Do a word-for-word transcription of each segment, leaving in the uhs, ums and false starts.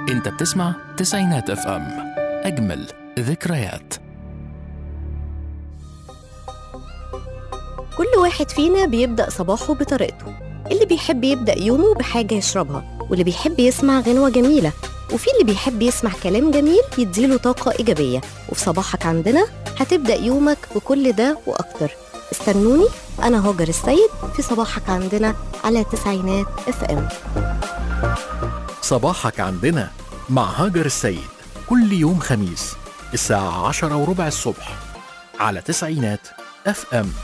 انت بتسمع تسعينات اف ام، اجمل ذكريات. كل واحد فينا بيبدأ صباحه بطريقته، اللي بيحب يبدأ يومه بحاجة يشربها، واللي بيحب يسمع غنوة جميلة، وفي اللي بيحب يسمع كلام جميل يديله طاقة إيجابية. وفي صباحك عندنا هتبدأ يومك بكل ده وأكتر. استنوني، أنا هاجر السيد في صباحك عندنا على تسعينات اف ام. صباحك عندنا مع هاجر السيد كل يوم خميس الساعة عشرة وربع الصبح على تسعينات اف ام.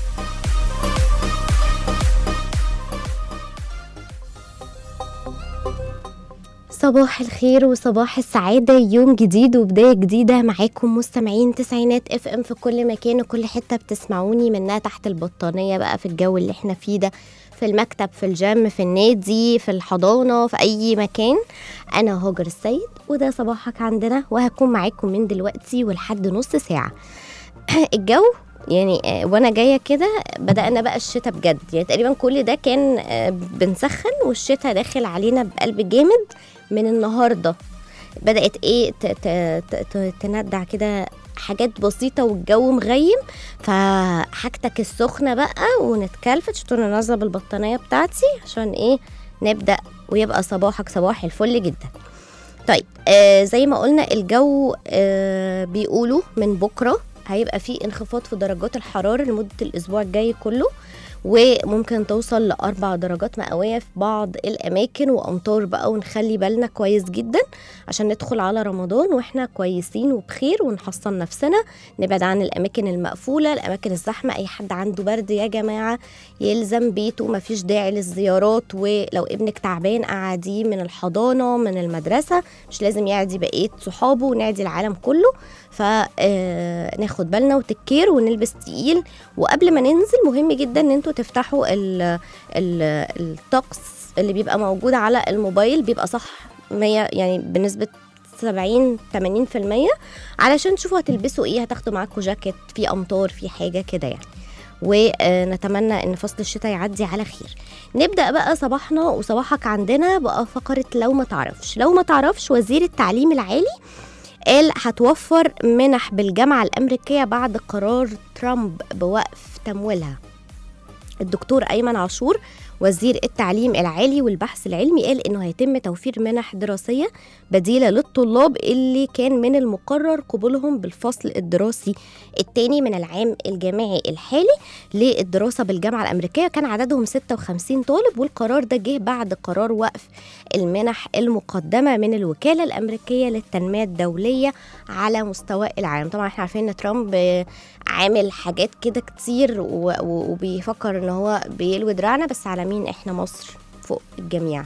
صباح الخير وصباح السعادة، يوم جديد وبداية جديدة معاكم مستمعين تسعينات اف ام في كل مكان وكل حتة بتسمعوني منها، تحت البطانية بقى في الجو اللي احنا فيه ده، في المكتب، في الجيم، في النادي، في الحضانة، في أي مكان. أنا هاجر السيد وده صباحك عندنا، وهكون معاكم من دلوقتي ولحد نص ساعة. الجو يعني وانا جايه كده بدأنا بقى الشتاء بجد، يعني تقريبا كل ده كان بنسخن والشتاء داخل علينا بقلب جامد. من النهارده بدأت ايه تندع كده حاجات بسيطة والجو مغيم، فحاجتك السخنة بقى ونتكلفت شطور ننزل بالبطانية بتاعتي عشان ايه نبدأ ويبقى صباحك صباح الفل جدا. طيب آه زي ما قلنا الجو آه بيقولوا من بكرة هيبقى فيه انخفاض في درجات الحرارة لمدة الأسبوع الجاي كله، وممكن توصل لأربع درجات مئوية في بعض الأماكن، وأمطار بقى، ونخلي بالنا كويس جدا عشان ندخل على رمضان وإحنا كويسين وبخير ونحصن نفسنا، نبعد عن الأماكن المقفولة، الأماكن الزحمة. أي حد عنده برد يا جماعة يلزم بيته، مفيش داعي للزيارات، ولو ابنك تعبان قعديه من الحضانة من المدرسة، مش لازم يعدي بقية صحابه ونعدي العالم كله. فناخد بالنا وتكير ونلبس تقيل، وقبل ما ننزل مهم جدا ان انتوا تفتحوا ال ال الطقس اللي بيبقى موجود على الموبايل، بيبقى صح مية يعني بنسبة سبعين ثمانين في المية، علشان تشوفوا هتلبسوا ايه، هتاخدوا معاكم جاكيت في امطار في حاجة كده يعني. ونتمنى ان فصل الشتاء يعدي على خير. نبدأ بقى صباحنا وصباحك عندنا بقى فقرة لو ما تعرفش. لو ما تعرفش، وزير التعليم العالي قال هتوفر منح بالجامعة الأمريكية بعد قرار ترامب بوقف تمويلها. الدكتور أيمن عاشور وزير التعليم العالي والبحث العلمي قال إنه هيتم توفير منح دراسية بديلة للطلاب اللي كان من المقرر قبولهم بالفصل الدراسي الثاني من العام الجامعي الحالي للدراسة بالجامعة الأمريكية. كان عددهم ستة وخمسين طالب، والقرار ده جه بعد قرار وقف المنح المقدمة من الوكالة الأمريكية للتنمية الدولية على مستوى العالم. طبعا احنا عارفين ان ترامب عامل حاجات كده كتير وبيفكر ان هو بيلوي دراعنا، بس على مين؟ احنا مصر فوق الجميع.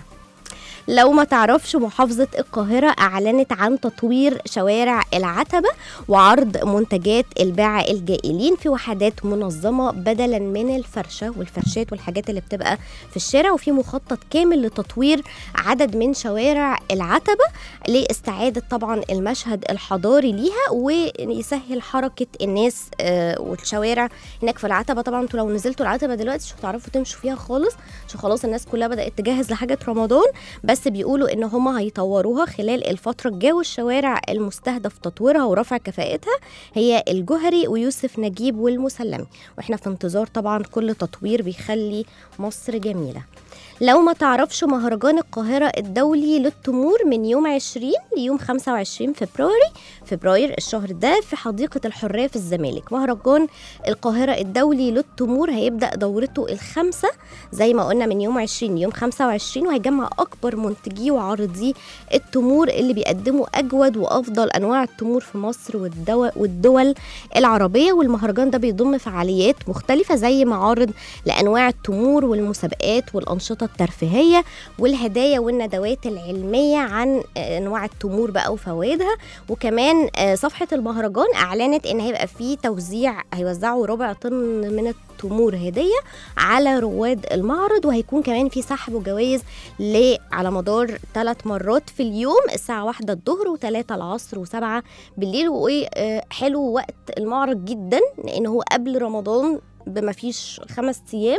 لو ما تعرفش، محافظة القاهرة أعلنت عن تطوير شوارع العتبة وعرض منتجات الباعة الجائلين في وحدات منظمة بدلا من الفرشة والفرشات والحاجات اللي بتبقى في الشارع، وفي مخطط كامل لتطوير عدد من شوارع العتبة لاستعادة طبعا المشهد الحضاري ليها، ويسهل حركة الناس والشوارع هناك في العتبة. طبعا انتوا لو نزلتوا العتبة دلوقتي مش هتعرفوا تمشوا فيها خالص عشان خلاص الناس كلها بدأت تجهز لحاجة رمضان، بس بيقولوا ان هم هيطوروها خلال الفترة الجاية. والشوارع المستهدف تطويرها ورفع كفاءتها هي الجوهري ويوسف نجيب والمسلمي، واحنا في انتظار طبعا كل تطوير بيخلي مصر جميلة. لو ما تعرفش، مهرجان القاهرة الدولي للتمور من يوم عشرين ليوم خمسة وعشرين فبراير فبراير الشهر ده في حديقة الحرية في الزمالك. مهرجان القاهرة الدولي للتمور هيبدأ دورته الخامسة زي ما قلنا من يوم عشرين ليوم خمسة وعشرين، وهيجمع أكبر منتجي وعارضي التمور اللي بيقدموا أجود وأفضل أنواع التمور في مصر والدول العربية. والمهرجان ده بيضم فعاليات مختلفة زي معارض لأنواع التمور والمسابقات والأنشطة الترفيهية والهدايا والندوات العلمية عن أنواع التمور بقى وفوائدها. وكمان صفحة المهرجان أعلنت إن هيبقى فيه توزيع، هيوزعوا ربع طن من التمور هدية على رواد المعرض، وهيكون كمان في سحب وجوائز على مدار ثلاث مرات في اليوم، الساعة واحدة الظهر وثلاثة العصر وسبعة بالليل. وحلو وقت المعرض جدا لأنه هو قبل رمضان بما فيش خمس ايام،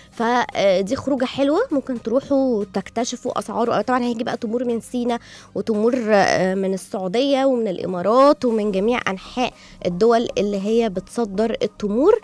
فدي خروجه حلوه ممكن تروحوا تكتشفوا اسعاره. طبعا هيجي بقى تمور من سينا وتمور من السعوديه ومن الامارات ومن جميع انحاء الدول اللي هي بتصدر التمور،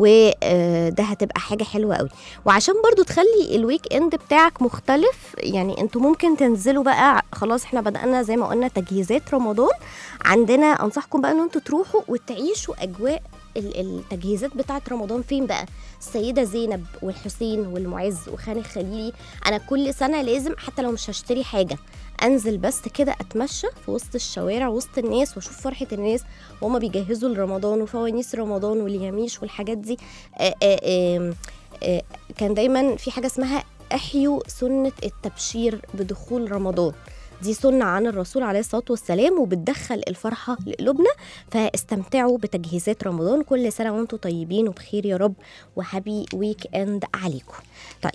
وده هتبقى حاجه حلوه قوي. وعشان برضو تخلي الويك اند بتاعك مختلف، يعني انتوا ممكن تنزلوا بقى، خلاص احنا بدأنا زي ما قلنا تجهيزات رمضان عندنا، انصحكم بقى ان انتوا تروحوا وتعيشوا اجواء التجهيزات بتاعه رمضان. فين بقى؟ السيده زينب والحسين والمعز وخان الخليلي. انا كل سنه لازم حتى لو مش هشتري حاجه انزل بس كده اتمشى في وسط الشوارع وسط الناس واشوف فرحه الناس وهما بيجهزوا لرمضان وفوانيس رمضان واليميش والحاجات دي. آآ آآ آآ كان دايما في حاجه اسمها احيوا سنه التبشير بدخول رمضان، دي سنة عن الرسول عليه الصلاة والسلام وبتدخل الفرحة لقلوبنا. فاستمتعوا بتجهيزات رمضان، كل سنة وانتم طيبين وبخير يا رب، وهابي ويك اند عليكم. طيب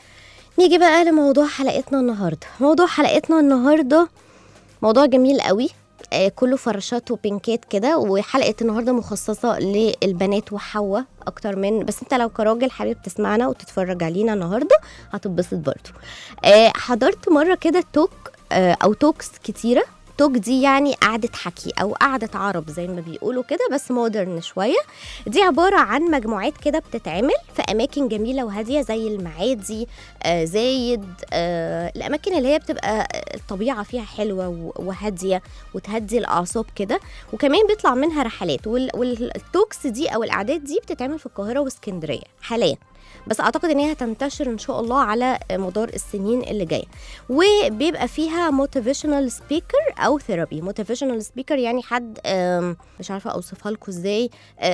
نيجي بقى لموضوع حلقتنا النهاردة. موضوع حلقتنا النهاردة موضوع جميل قوي، آه كله فرشات وبينكات كده، وحلقة النهاردة مخصصة للبنات وحواء اكتر من، بس انت لو كراجل حابب تسمعنا وتتفرج علينا النهاردة هتتبسط برضو. آه حضرت مرة كده توك او توكس كتيرة. توك دي يعني قعدة حكي او قعدة عرب زي ما بيقولوا كده، بس مودرن شوية. دي عبارة عن مجموعات كده بتتعمل في اماكن جميلة وهادية زي المعادي، آه زايد، آه الاماكن اللي هي بتبقى الطبيعة فيها حلوة وهادية وتهدي الاعصاب كده، وكمان بيطلع منها رحلات. والتوكس دي او القعدات دي بتتعمل في القاهرة واسكندرية حاليا، بس اعتقد ان هي هتنتشر ان شاء الله على مدار السنين اللي جايه. وبيبقى فيها موتيفيشنال سبيكر او ثيرابي. موتيفيشنال سبيكر يعني حد مش عارفه اوصفها لكم ازاي،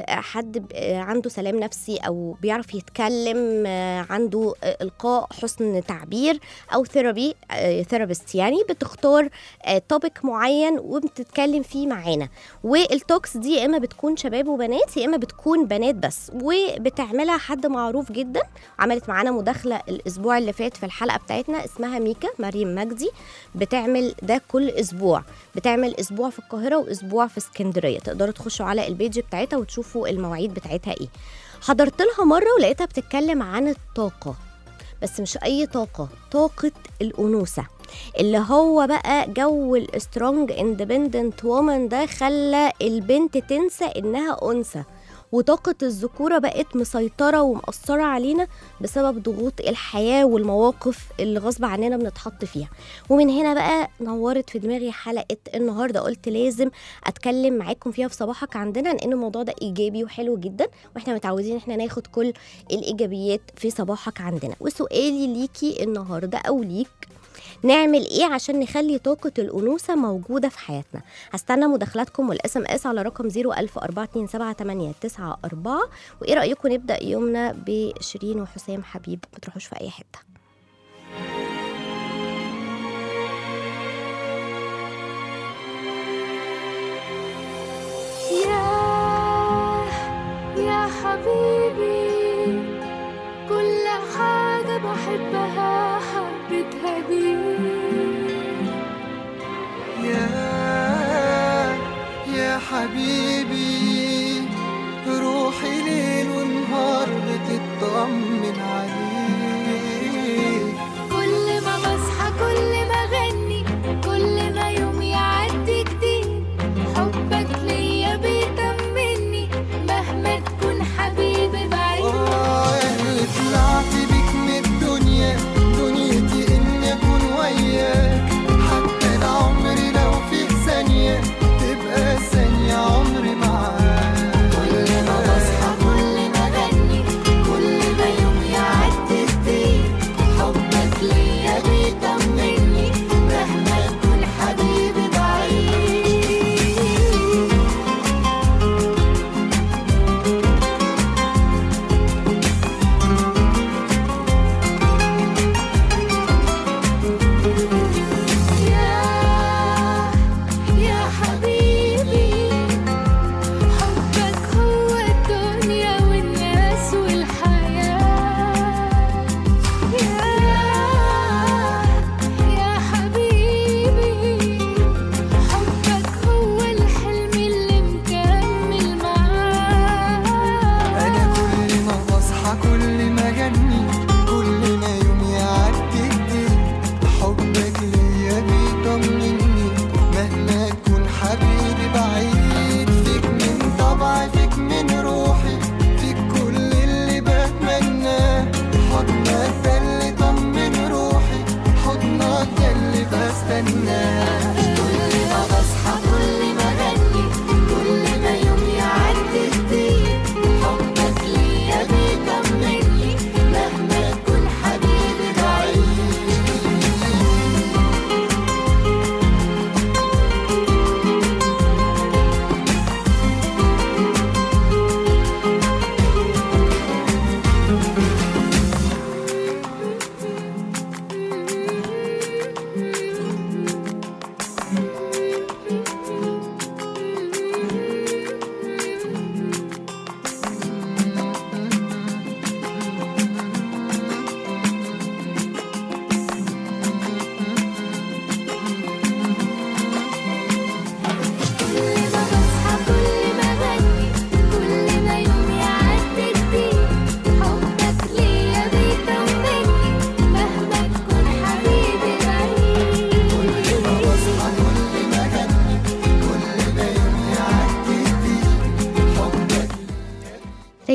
حد عنده سلام نفسي او بيعرف يتكلم، عنده القاء حسن تعبير، او ثيرابي ثيرابيست يعني بتختار توبيك معين وبتتكلم فيه معانا. والتوكس دي يا اما بتكون شباب وبنات يا اما بتكون بنات بس، وبتعملها حد معروف جدا. عملت معانا مداخله الاسبوع اللي فات في الحلقه بتاعتنا، اسمها ميكا مريم مجدي، بتعمل ده كل اسبوع، بتعمل اسبوع في القاهره واسبوع في اسكندريه. تقدروا تخشوا على البيج بتاعتها وتشوفوا المواعيد بتاعتها ايه. حضرت لها مره ولقيتها بتتكلم عن الطاقه، بس مش اي طاقه، طاقه الانوثه، اللي هو بقى جو السترونج اندبندنت وومن ده خلى البنت تنسى انها انثى، وطاقة الذكورة بقت مسيطرة ومأثرة علينا بسبب ضغوط الحياة والمواقف اللي غصب عننا بنتحط فيها. ومن هنا بقى نورت في دماغي حلقة النهاردة، قلت لازم أتكلم معاكم فيها في صباحك عندنا، لأن الموضوع ده إيجابي وحلو جدا، وإحنا متعودين إحنا ناخد كل الإيجابيات في صباحك عندنا. وسؤالي ليكي النهاردة أو ليك، نعمل ايه عشان نخلي طاقة الأنوثة موجودة في حياتنا؟ هستنى مداخلاتكم والاس ام اس على رقم صفر ألف أربعة اتنين سبعة تمانية تسعة أربعة. وايه رأيكم نبدأ يومنا بشيرين وحسام حبيب؟ ما تروحوش في اي حتة. يا يا حبيبي، كل حاجة بحبها حبيتها بيك. يا يا حبيبي، روحي ليل ونهار بتطمن عليك. كل ما بصحى كل ما غني، كل ما يوم يعدي جديد، حبك ليا بيطمني مهما تكون حبيبي بعيد. اه اللي طلعت بيك من الدنيا، دنيتي اني اكون وياك، حتى العمر لو في ثانية تبقى ثانية عمري معاك. كل ما بصحى كل ما غني، كل ما يوم يعدي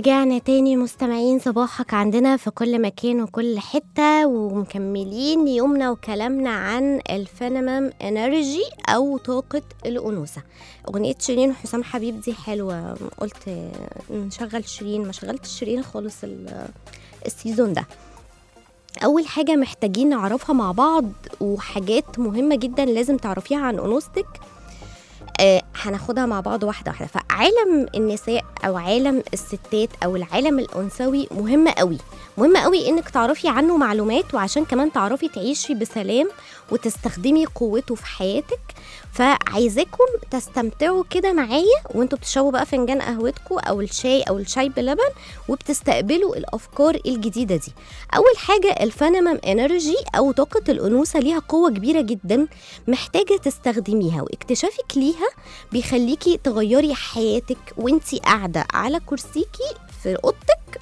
ورجعنا تاني مستمعين صباحك عندنا في كل مكان وكل حتة، ومكملين يومنا وكلامنا عن الفينيمم انرجي أو طاقة الأنوثة. أغنية شيرين وحسام حبيب دي حلوة، قلت نشغل شيرين، ما شغلت شيرين خالص السيزون ده. أول حاجة محتاجين نعرفها مع بعض وحاجات مهمة جدا لازم تعرفيها عن أنوثتك، آه هناخدها مع بعض واحدة واحدة. فعالم النساء أو عالم الستات أو العالم الأنثوي مهم قوي، مهم قوي إنك تعرفي عنه معلومات، وعشان كمان تعرفي تعيشي بسلام وتستخدمي قوته في حياتك. فعايزاكم تستمتعوا كده معايا وانتوا بتشربوا بقى فنجان قهوتكم أو الشاي أو الشاي بلبن وبتستقبلوا الأفكار الجديدة دي. أول حاجة الفينيمم انرجي أو طاقة الأنوثة ليها قوة كبيرة جدا محتاجة تستخدميها، واكتشافك ليها بيخليكي تغيري حياتك وانتي قاعدة على كرسيكي في أوضتك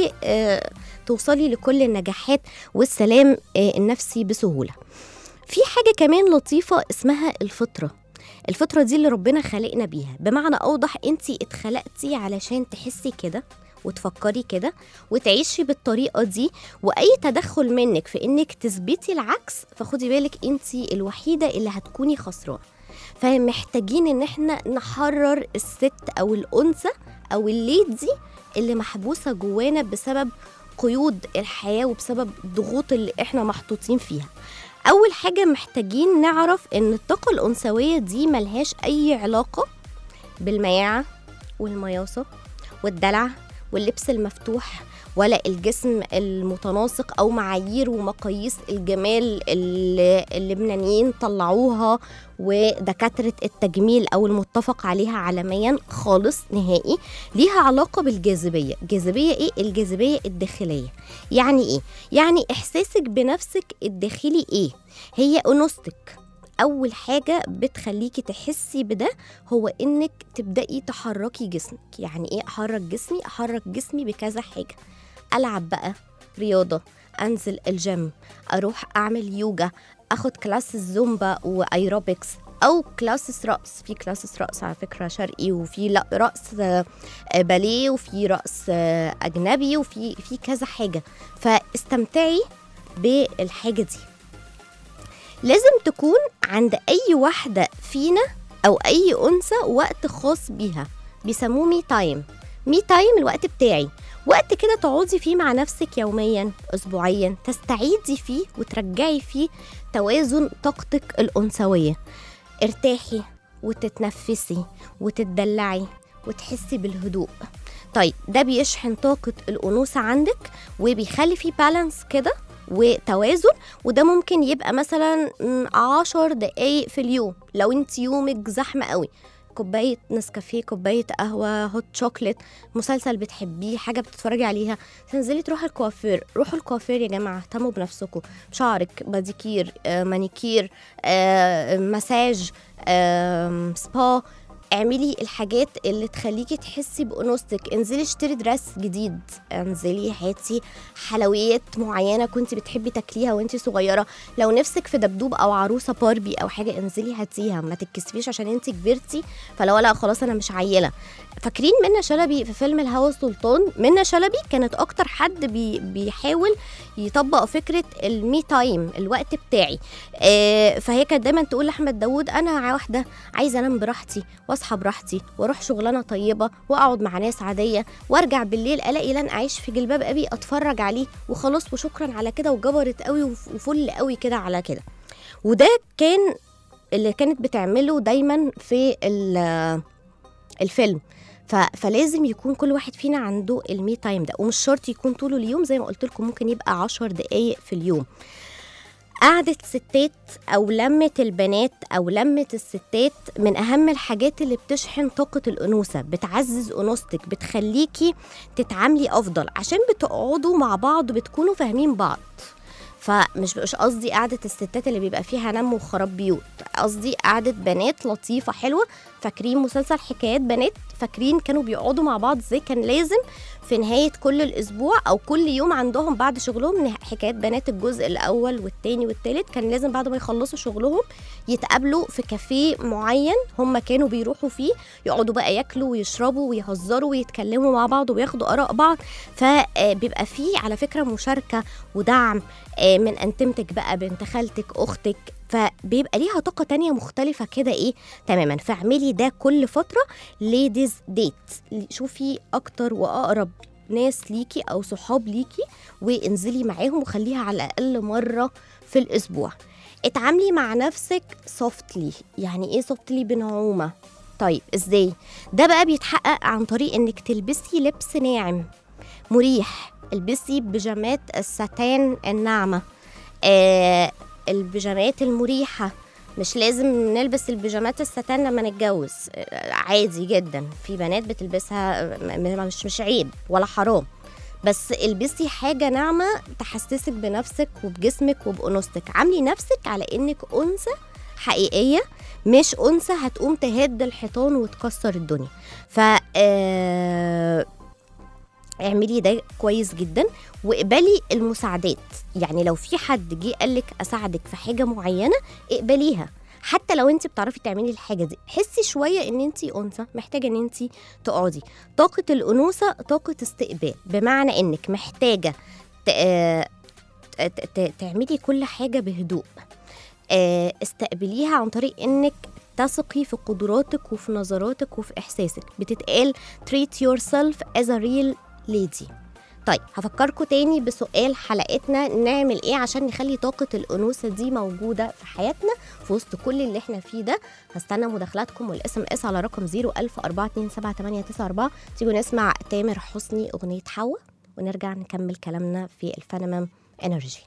وتوصلي لكل النجاحات والسلام النفسي بسهولة. في حاجة كمان لطيفة اسمها الفطرة. الفطرة دي اللي ربنا خلقنا بيها، بمعنى أوضح انتي اتخلقتي علشان تحسي كده وتفكري كده وتعيشي بالطريقة دي، وأي تدخل منك في انك تثبتي العكس فخدي بالك انتي الوحيدة اللي هتكوني خسرانة. فمحتاجين ان احنا نحرر الست او الانثى او الليدي اللي محبوسة جوانا بسبب قيود الحياة وبسبب الضغوط اللي احنا محطوطين فيها. اول حاجة محتاجين نعرف ان الطاقة الانثوية دي ملهاش اي علاقة بالمياعة والمياصة والدلع واللبس المفتوح ولا الجسم المتناسق أو معايير ومقاييس الجمال اللي اللبنانيين طلعوها ودكاترة التجميل أو المتفق عليها عالميا خالص نهائي. ليها علاقة بالجاذبية. جاذبية إيه؟ الجاذبية الداخلية. يعني إيه؟ يعني إحساسك بنفسك الداخلي إيه؟ هي أنوثتك. أول حاجة بتخليكي تحسي بده هو إنك تبدأي تحركي جسمك. يعني إيه أحرك جسمي؟ أحرك جسمي بكذا حاجة. ألعب بقى رياضة، أنزل الجيم، أروح أعمل يوجا، أخد كلاس الزومبا وأيروبكس أو كلاسس رقص. في كلاسس رقص على فكرة شرقي، وفي رقص باليه، وفي رقص أجنبي، وفي في كذا حاجة. فاستمتعي بالحاجة دي. لازم تكون عند أي واحدة فينا أو أي أنثى وقت خاص بيها بيسموه مي تايم. مي تايم الوقت بتاعي، وقت كده تقعدي فيه مع نفسك يوميا أسبوعيا، تستعيدي فيه وترجعي فيه توازن طاقتك الأنثوية. ارتاحي وتتنفسي وتتدلعي وتحسي بالهدوء. طيب ده بيشحن طاقة الأنوثة عندك وبيخلي فيه بالانس كده وتوازن. وده ممكن يبقى مثلا عشر دقايق في اليوم لو انت يومك زحمة قوي. كوباية نسكافيه، كوباية قهوة، هوت شوكليت، مسلسل بتحبيه، حاجة بتتفرجي عليها، تنزلي تروحي الكوافير. روحوا الكوافير يا جماعة، اهتموا بنفسكم، شعرك، باديكير، آه، مانيكير، آه، مساج، آه، سبا. اعملي الحاجات اللي تخليكي تحسي بأنوثتك. انزلي اشتري درس جديد، انزلي هاتي حلويات معينة كنت بتحبي تاكليها وانتي صغيرة. لو نفسك في دبدوب او عروسة باربي او حاجة انزلي هاتيها، ما تتكسفيش عشان انتي كبرتي فلو لا خلاص انا مش عيلة. فاكرين منى شلبي في فيلم الهوى سلطان؟ منى شلبي كانت اكتر حد بي بيحاول يطبق فكرة المي تايم، الوقت بتاعي. اه فهي كانت دايما تقول لأحمد داود انا واحدة عايزة انام براحتي واصحى براحتي واروح شغلانه طيبه واقعد مع ناس عاديه وارجع بالليل الاقي لن اعيش في جلباب ابي اتفرج عليه وخلاص وشكرا على كده وجبرت قوي وفل قوي كده على كده. وده كان اللي كانت بتعمله دايما في الفيلم. فلازم يكون كل واحد فينا عنده المي تايم ده، ومش شرط يكون طول اليوم زي ما قلت لكم، ممكن يبقى عشر دقايق في اليوم. قعدة ستات أو لمة البنات أو لمة الستات من أهم الحاجات اللي بتشحن طاقة الأنوثة، بتعزز أنوثتك، بتخليكي تتعاملي أفضل عشان بتقعدوا مع بعض وبتكونوا فاهمين بعض. فمش مش قصدي قعدة الستات اللي بيبقى فيها نم وخراب بيوت، قصدي قعدة بنات لطيفة حلوة. فاكرين مسلسل حكايات بنات؟ فاكرين كانوا بيقعدوا مع بعض ازاي؟ كان لازم في نهاية كل الأسبوع أو كل يوم عندهم بعد شغلهم، حكايات بنات الجزء الأول والتاني والتالت، كان لازم بعد ما يخلصوا شغلهم يتقابلوا في كافيه معين هم كانوا بيروحوا فيه، يقعدوا بقى ياكلوا ويشربوا ويهزروا ويتكلموا مع بعض وياخدوا آراء بعض. فبيبقى فيه على فكرة مشاركة ودعم من أنتمتك بقى، بنت خالتك، أختك، فبيبقى ليها طاقة تانية مختلفة كده ايه تماما. فاعملي ده كل فترة. ليديز ديت، شوفي اكتر واقرب ناس ليكي او صحاب ليكي وانزلي معاهم وخليها على الاقل مرة في الاسبوع. اتعاملي مع نفسك سوفتلي. يعني ايه سوفتلي؟ بنعومة. طيب ازاي ده بقى؟ بيتحقق عن طريق انك تلبسي لبس ناعم مريح. البسي بيجامات الستان الناعمة، آه البيجامات المريحة. مش لازم نلبس البيجامات الستان لما نتجوز، عادي جدا، في بنات بتلبسها، مش مش عيب ولا حرام، بس البسي حاجة ناعمة تحسسك بنفسك وبجسمك وبأنوثتك. عاملي نفسك على انك أنثى حقيقية، مش أنثى هتقوم تهد الحيطان وتكسر الدنيا. ف آه اعملي ده كويس جدا، واقبلي المساعدات. يعني لو في حد جه قالك اساعدك في حاجه معينه اقبليها، حتى لو انت بتعرفي تعملي الحاجه دي. حسي شويه ان انت انثى محتاجه ان انت تقعدي. طاقه الانوثه طاقه استقبال، بمعنى انك محتاجه تعملي كل حاجه بهدوء. استقبليها عن طريق انك تثقي في قدراتك وفي نظراتك وفي احساسك. بتتقال treat yourself as a real lady. طيب هفكركم تاني بسؤال حلقتنا، نعمل ايه عشان نخلي طاقة الأنوثة دي موجودة في حياتنا في وسط كل اللي احنا فيه ده؟ هستنى مداخلاتكم والاس ام اس على رقم صفر ألف أربعة اتنين سبعة تمانية تسعة أربعة. تيجوا نسمع تامر حسني أغنية حوا ونرجع نكمل كلامنا في الفينومين انرجي.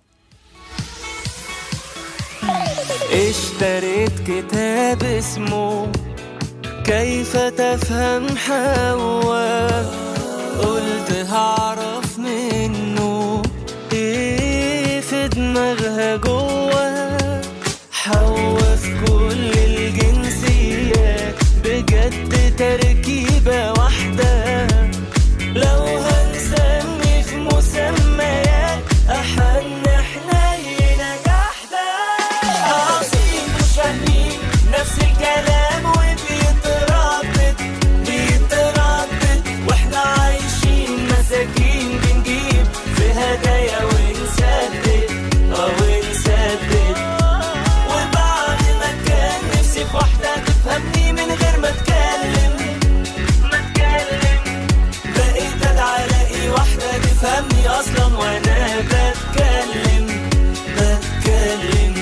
اشتريت كتاب اسمه كيف تفهم حوا، قلت هعرف منه ايه في دماغها جوا. حوا في كل الجنسيات بجد تركيبة واحدة، لو هنسمي في مسميات أحن حنينة جحدة. عظيم مش فاهمين نفس الكلام وبيتردد بيتردد، واحنا عايشين مساكين بنجيب في هدايا ونسدد اه ونسدد. وبعد ما كان نفسي في واحدة تفهمني من غير ما اتكلم ما اتكلم، بقيت ادعى الاقي واحدة تفهمني اصلا وانا بتكلم بتكلم.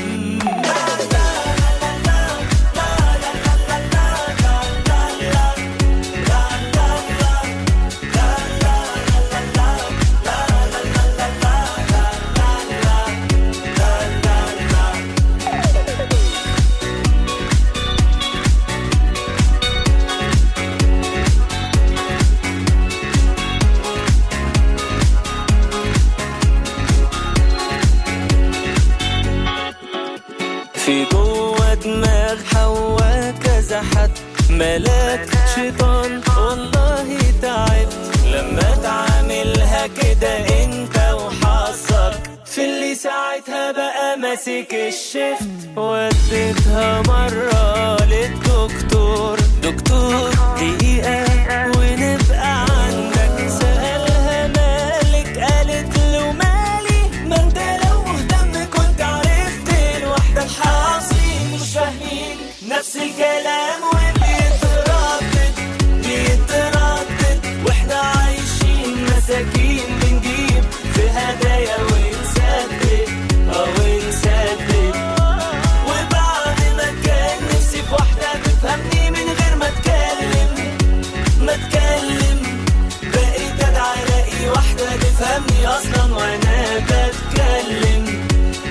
في جوه دماغ حوا كذا حد، ملاك شيطان والله تعبت لما تعاملها كده انت وحظك في اللي ساعتها بقى ماسك الشفت. وديتها مرة للدكتور، دكتور دقيقة ونبقى عندك. سألها مالك، قالت له مالي، ما انت لو مهتم كنت عرفت لوحدك. حاصين مش فاهمين نفس الكلام وبيتردد بيتردد، واحنا عايشين مساكين بنجيب في هدايا ونسدد اه ونسدد. وبعد ما كان نفسي في واحدة تفهمني من غير ما اتكلم ما اتكلم، بقيت ادعى الاقي واحدة تفهمني اصلا وانا بتكلم.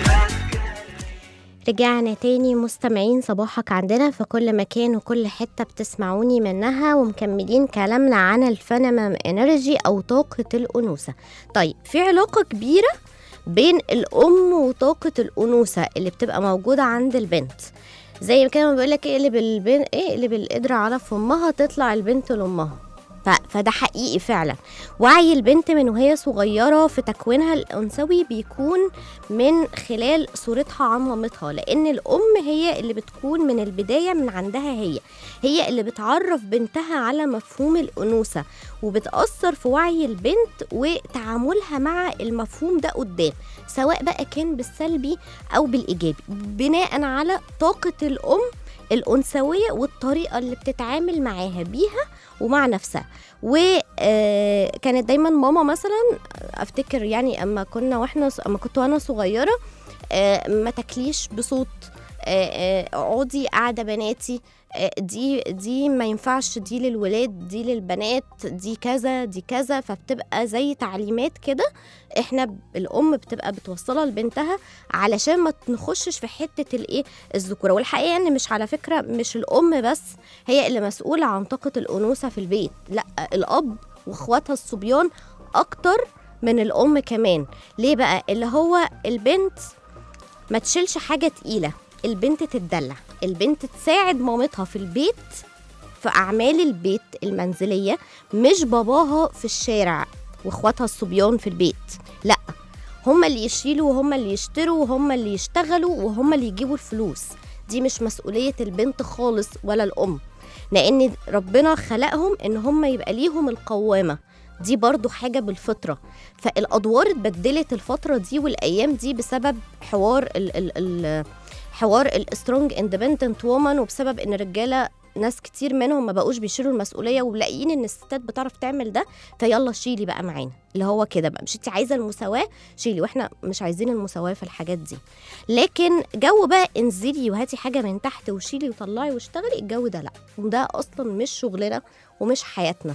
رجعنا تاني مستمعين، صباحك عندنا في كل مكان وكل حتة بتسمعوني منها، ومكملين كلامنا عن الفينومين انرجي أو طاقة الأنوثة. طيب في علاقة كبيرة بين الأم وطاقة الأنوثة اللي بتبقى موجودة عند البنت. زي كده ما بيقول لك اقلب البن ايه اقلب القدرة على فمها تطلع البنت لامها. ف... فده حقيقي فعلا. وعي البنت من وهي صغيرة في تكوينها الأنثوي بيكون من خلال صورتها عن مامتها، لأن الأم هي اللي بتكون من البداية من عندها، هي هي اللي بتعرف بنتها على مفهوم الأنوثة، وبتأثر في وعي البنت وتعاملها مع المفهوم ده قدام، سواء بقى كان بالسلبي أو بالإيجابي، بناء على طاقة الأم الأنثوية والطريقة اللي بتتعامل معاها بيها ومع نفسها. وكانت دايما ماما مثلا افتكر يعني اما كنا واحنا اما كنت وانا صغيره ما تاكليش بصوت، اقعدي قاعده بناتي، دي دي ما ينفعش، دي للولاد دي للبنات، دي كذا دي كذا. فبتبقى زي تعليمات كده احنا الام بتبقى بتوصلها لبنتها علشان ما نخشش في حته الايه الذكوره. والحقيقه ان مش على فكره مش الام بس هي اللي مسؤوله عن طاقه الانوثه في البيت، لا الاب واخواتها الصبيان اكتر من الام كمان. ليه بقى؟ اللي هو البنت ما تشيلش حاجه تقيله، البنت تتدلع، البنت تساعد مامتها في البيت في أعمال البيت المنزلية، مش باباها في الشارع واخواتها الصبيان في البيت، لا هم اللي يشيلوا وهم اللي يشتروا وهم اللي يشتغلوا وهم اللي يجيبوا الفلوس. دي مش مسؤولية البنت خالص ولا الأم، لأن ربنا خلقهم إن هم يبقى ليهم القوامة، دي برضو حاجة بالفطرة. فالأدوار اتبدلت الفترة دي والأيام دي بسبب حوار ال ال ال حوار السترونج اندبندنت وومن، وبسبب ان الرجاله ناس كتير منهم ما بقوش بيشيلوا المسؤوليه ولاقيين ان الستات بتعرف تعمل ده، فيلا شيلي بقى معانا، اللي هو كده بقى مش انت عايزه المساواه شيلي، واحنا مش عايزين المساواه في الحاجات دي. لكن جو بقى انزلي وهاتي حاجه من تحت وشيلي وطلعي واشتغلي، الجو ده لا، وده اصلا مش شغلنا ومش حياتنا.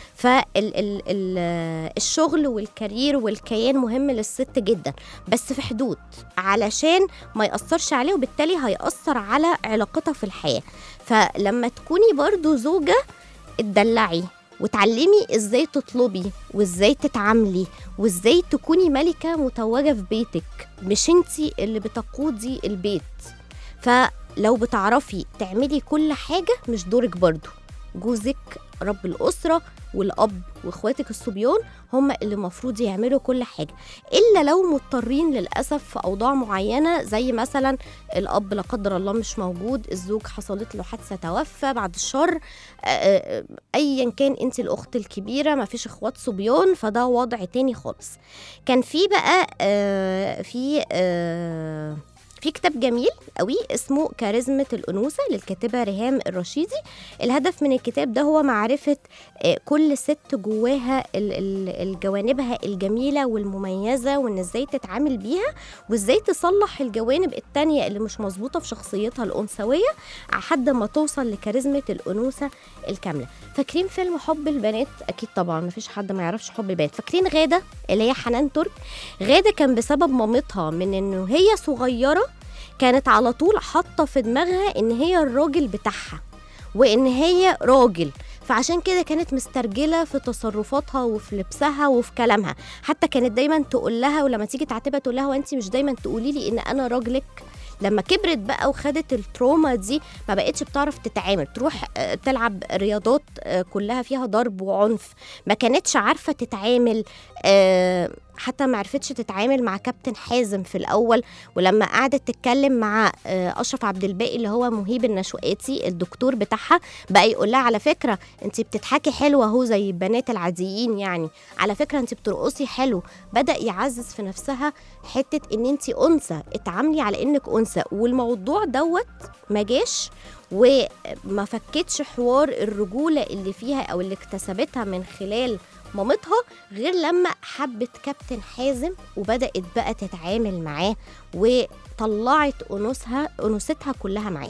فالشغل والكارير والكيان مهم للست جدا، بس في حدود علشان ما يأثرش عليه، وبالتالي هيأثر على علاقتها في الحياة. فلما تكوني برضو زوجة اتدلعي وتعلمي ازاي تطلبي وازاي تتعاملي وازاي تكوني ملكة متوجة في بيتك، مش انتي اللي بتقودي البيت. فلو بتعرفي تعملي كل حاجة مش دورك، برضو جوزك رب الأسرة والأب وإخواتك الصبيان هم اللي مفروض يعملوا كل حاجة، إلا لو مضطرين للأسف في أوضاع معينة، زي مثلا الأب لا قدر الله مش موجود، الزوج حصلت له حادثة توفى بعد الشر، أيا كان أنت الأخت الكبيرة ما فيش إخوات صبيان، فده وضع تاني خالص. كان في بقى في في كتاب جميل قوي اسمه كاريزمة الأنوثة للكاتبة ريهام الرشيدي. الهدف من الكتاب ده هو معرفة كل ست جواها الجوانبها الجميلة والمميزة، وإن إزاي تتعامل بيها وإزاي تصلح الجوانب التانية اللي مش مظبوطة في شخصيتها الأنثوية لحد ما توصل لكاريزمة الأنوثة الكاملة. فاكرين فيلم حب البنات؟ أكيد طبعا مفيش حد ما يعرفش حب البنات. فاكرين غادة اللي هي حنان ترك؟ غادة كان بسبب مامتها من إنه هي صغيرة كانت على طول حاطة في دماغها إن هي الراجل بتاعها وإن هي راجل، فعشان كده كانت مسترجلة في تصرفاتها وفي لبسها وفي كلامها. حتى كانت دايما تقول لها، ولما تيجي تعاتبها تقول لها وانتي مش دايما تقولي لي إن أنا راجلك. لما كبرت بقى وخدت التروما دي ما بقتش بتعرف تتعامل، تروح تلعب رياضات كلها فيها ضرب وعنف، ما كانتش عارفة تتعامل، حتى ما عرفتش تتعامل مع كابتن حازم في الأول. ولما قعدت تتكلم مع أشرف عبد الباقي اللي هو مهيب النشواتي الدكتور بتاعها، بقى يقول لها على فكرة انت بتضحكي حلوة هو زي البنات العاديين، يعني على فكرة انت بترقصي حلو. بدأ يعزز في نفسها حتة ان انت أنثى، اتعاملي على انك أنثى. والموضوع دوت ما جاش وما فكتش حوار الرجولة اللي فيها أو اللي اكتسبتها من خلال مامتها غير لما حبت كابتن حازم وبدأت بقى تتعامل معاه وطلعت أنوثها أنوثتها كلها معاه.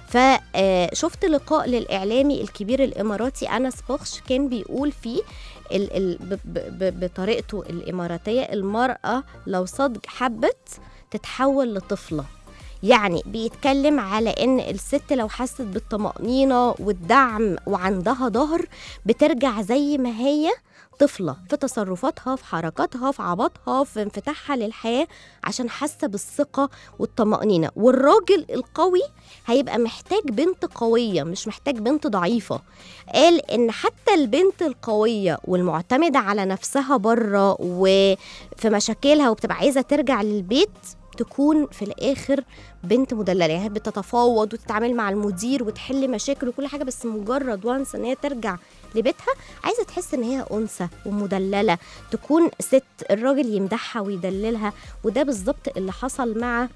فشفت لقاء للإعلامي الكبير الإماراتي أنس بخش كان بيقول فيه ال ال ب ب بطريقته الإماراتية، المرأة لو صدق حبت تتحول لطفلة. يعني بيتكلم على ان الست لو حست بالطمأنينة والدعم وعندها ظهر بترجع زي ما هي طفلة في تصرفاتها، في حركاتها، في عبطها، في انفتاحها للحياة، عشان حاسة بالثقة والطمأنينة. والراجل القوي هيبقى محتاج بنت قوية، مش محتاج بنت ضعيفة. قال إن حتى البنت القوية والمعتمدة على نفسها بره وفي مشاكلها وبتبقى عايزة ترجع للبيت تكون في الآخر بنت مدللة، يعني بتتفاوض وتتعامل مع المدير وتحل مشاكل وكل حاجة، بس مجرد وانس ان هي ترجع لبيتها عايزة تحس ان هي أنثى ومدللة، تكون ست الراجل يمدحها ويدللها. وده بالظبط اللي حصل مع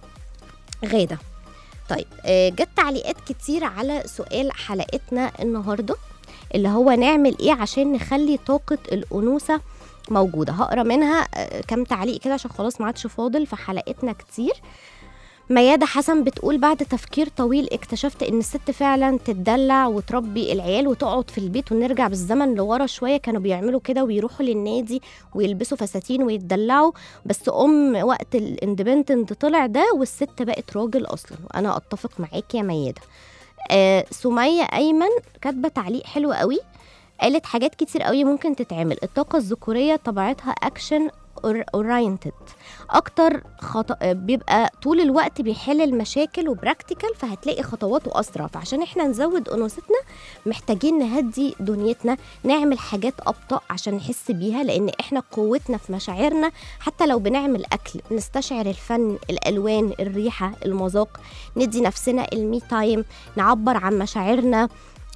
غادة. طيب جت تعليقات كتير على سؤال حلقتنا النهاردة اللي هو نعمل ايه عشان نخلي طاقة الأنوثة موجودة. هقرا منها كم تعليق كده عشان خلاص ما عادش فاضل في حلقتنا كتير. ميادة حسن بتقول بعد تفكير طويل اكتشفت ان الست فعلا تتدلع وتربي العيال وتقعد في البيت، ونرجع بالزمن لورا شوية كانوا بيعملوا كده ويروحوا للنادي ويلبسوا فساتين ويتدلعوا، بس ام وقت الاندبندنت طلع ده والست بقت راجل اصلا. وانا اتفق معاك يا ميادة. آه سمية ايمن كاتبة تعليق حلو قوي، قالت حاجات كتير قوي ممكن تتعمل. الطاقة الذكورية طبيعتها اكشن اورينتد اكتر، خط... بيبقى طول الوقت بيحل المشاكل وبراكتيكال، فهتلاقي خطواته اسرع. فعشان احنا نزود انوثتنا محتاجين نهدي دنيتنا، نعمل حاجات ابطأ عشان نحس بيها، لان احنا قوتنا في مشاعرنا. حتى لو بنعمل اكل نستشعر الفن، الالوان، الريحة، المذاق، ندي نفسنا المي تايم، نعبر عن مشاعرنا.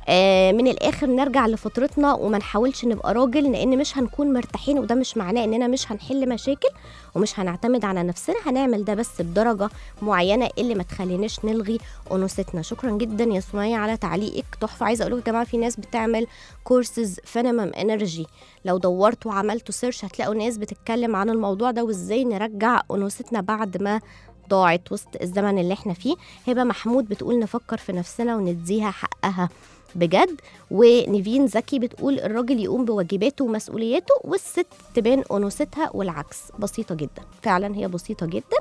آه من الآخر نرجع لفطرتنا وما نحاولش نبقى راجل، لأن مش هنكون مرتاحين. وده مش معناه إننا مش هنحل مشاكل ومش هنعتمد على نفسنا، هنعمل ده بس بدرجة معينة اللي ما تخليناش نلغي أنوثتنا. شكرا جدا يا سمية على تعليقك تحفة. عايزة أقولك يا جماعة في ناس بتعمل كورسز فينيمم انرجي، لو دورتوا وعملتوا سيرش هتلاقوا ناس بتتكلم عن الموضوع ده وإزاي نرجع أنوثتنا بعد ما ضاعت وسط الزمن اللي احنا فيه. هبة محمود بتقول نفكر في نفسنا ونديها حقها بجد. ونيفين زكي بتقول الراجل يقوم بواجباته ومسؤولياته والست تبان أنوثتها، والعكس. بسيطة جدا، فعلا هي بسيطة جدا.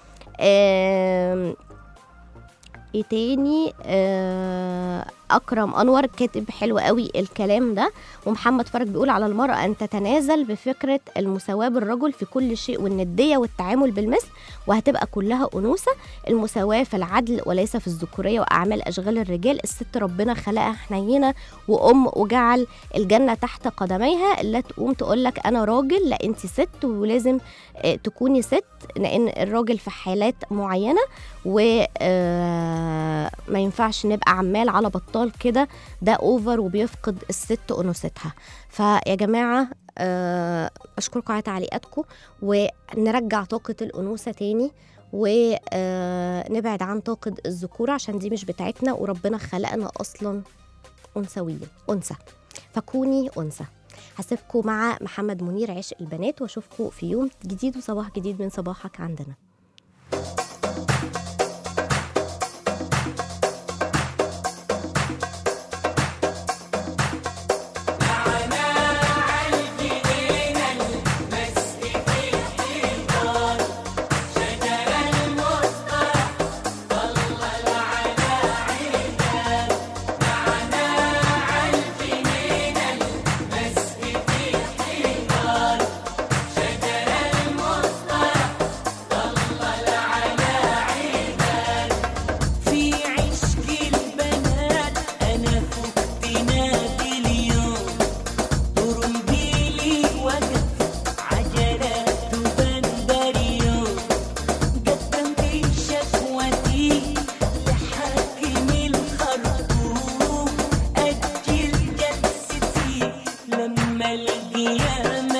ايه تاني؟ أكرم أنور كاتب حلو قوي الكلام ده. ومحمد فرج بيقول على المرأة أن تتنازل بفكرة المساواة بالرجل في كل شيء والندية والتعامل بالمثل، وهتبقى كلها أنوثة. المساواة في العدل وليس في الذكورية وأعمال أشغال الرجال. الست ربنا خلقها حنينة وأم وجعل الجنة تحت قدميها، لا تقوم تقولك أنا راجل، لا أنت ست ولازم تكوني ست، لأن الراجل في حالات معينة وما ينفعش نبقى عمال على بطال كده، ده أوفر وبيفقد الست أنوثتها. فيا جماعة أشكركم على تعليقاتكم، ونرجع طاقة الأنوثة تاني ونبعد عن طاقة الذكورة عشان دي مش بتاعتنا، وربنا خلقنا أصلا أنثويين، أنثى، فكوني أنثى. هسيبكم مع محمد منير عشق البنات، واشوفكم في يوم جديد وصباح جديد من صباحك عندنا. لما القيامة